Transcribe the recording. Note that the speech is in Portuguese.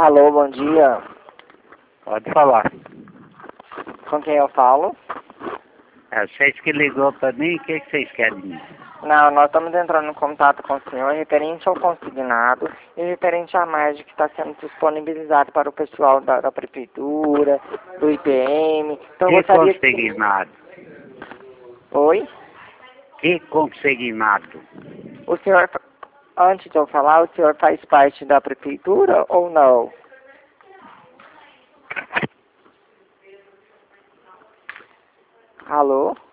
Alô, bom dia. Pode falar. Com quem eu falo? É vocês que ligou para mim, o que vocês querem de mim? Não, nós estamos entrando em contato com o senhor referente ao consignado e referente à margem que está sendo disponibilizada para o pessoal da prefeitura, do IPM. Então eu Que gostaria consignado? Oi? Que consignado? O senhor, antes de eu falar, o senhor faz parte da prefeitura ou não? Alô?